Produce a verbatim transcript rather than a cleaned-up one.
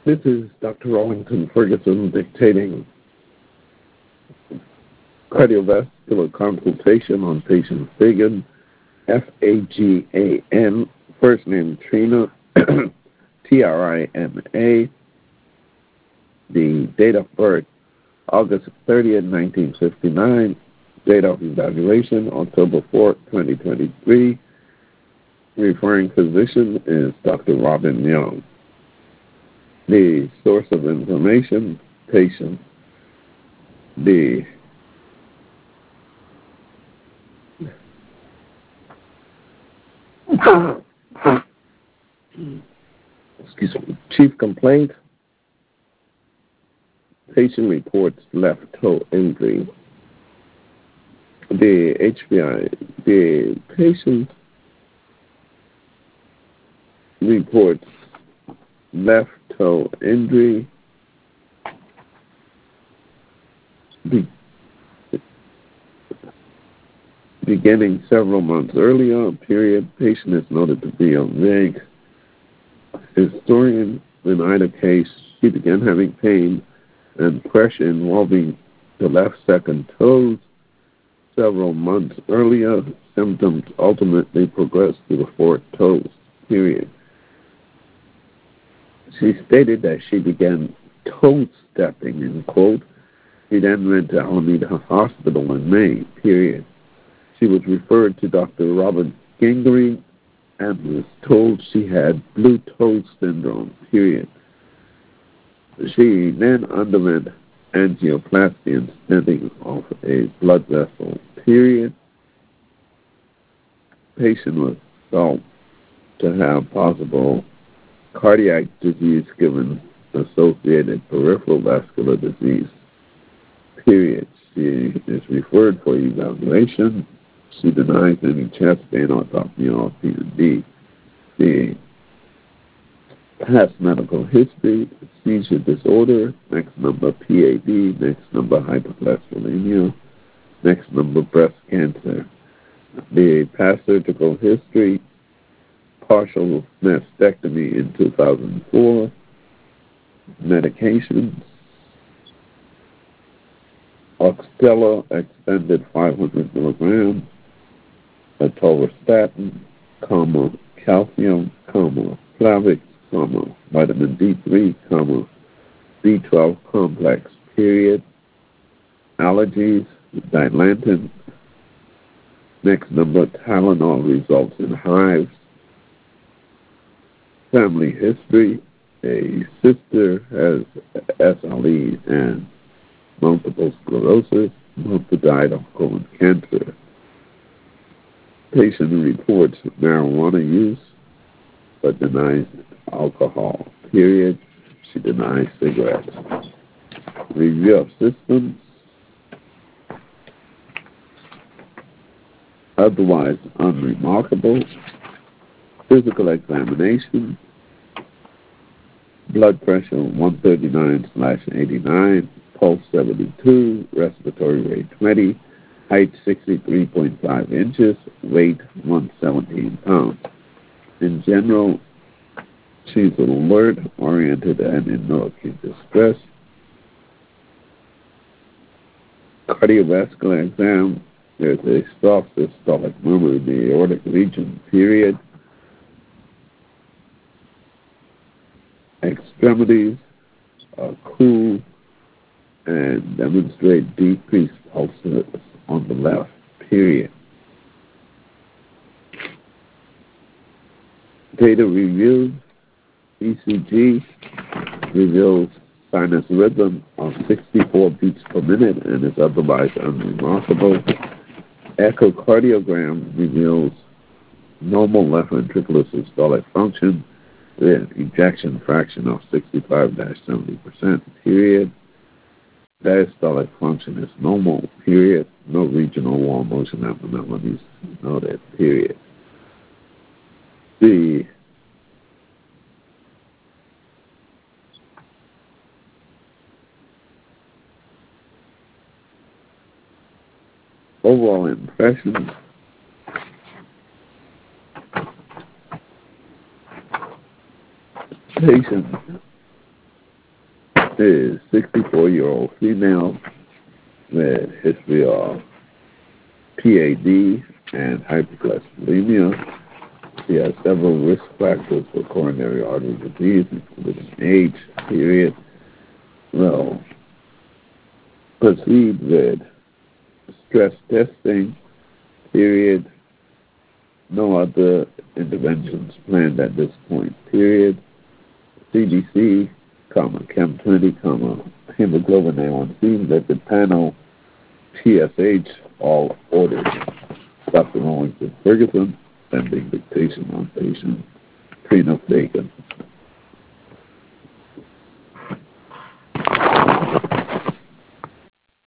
This is Doctor Rawlington Ferguson dictating cardiovascular consultation on patient Fagan, F A G A N, first name Trina, T R I N A, the date of birth, August thirtieth, nineteen fifty-nine, date of evaluation, October fourth, twenty twenty-three. Referring physician is Doctor Robin Young. The source of information, patient. The excuse me, chief complaint, patient reports left toe injury. The H B I, the patient reports left toe injury be, beginning several months earlier. Period. Patient is noted to be on vague. Historian, in either case, she began having pain and pressure involving the left second toes several months earlier. Symptoms ultimately progressed to the fourth toes. Period. She stated that she began toe stepping, in quote. She then went to Alameda Hospital in May, period. She was referred to Doctor Robert Gingrey and was told she had blue toe syndrome, period. She then underwent angioplasty and stenting of a blood vessel, period. Patient was thought to have possible cardiac disease given associated peripheral vascular disease, period. She is referred for evaluation. She denies any chest pain, autopsy, or P and D. The past medical history, seizure disorder, next number P A D, next number hypercholesterolemia, next number breast cancer. The past surgical history, partial mastectomy in two thousand four, medications, Oxtellar expended five hundred milligrams, atorvastatin, comma, calcium, comma, Plavix, comma, vitamin D three, comma, B twelve complex, period, allergies, Dilantin, next number, Tylenol results in hives, family history, a sister has S L E and multiple sclerosis, mother died of colon cancer. Patient reports marijuana use but denies alcohol, period. She denies cigarettes. Review of systems, otherwise unremarkable. Physical examination, blood pressure one thirty-nine slash eighty-nine, pulse seventy-two, respiratory rate twenty, height sixty-three point five inches, weight one hundred seventeen pounds. In general, she's alert, oriented, and in no acute distress. Cardiovascular exam, there's a soft systolic murmur in the aortic region, period. Extremities are cool and demonstrate decreased pulses on the left, period. Data review, E C G reveals sinus rhythm of sixty-four beats per minute and is otherwise unremarkable. Echocardiogram reveals normal left ventricular systolic function with ejection fraction of sixty-five to seventy percent, period. Diastolic function is normal, period. No regional wall motion abnormalities noted, period. The overall impression, patient is sixty-four-year-old female with history of P A D and hyperglycemia. She has several risk factors for coronary artery disease, including age, period. Well, proceed with stress testing, period. No other interventions planned at this point, period. C B C, comma, Chem twenty, comma, hemoglobin A one C, lipid panel, T S H, all ordered. Doctor Owens Ferguson, sending dictation on patient Trina Fagan.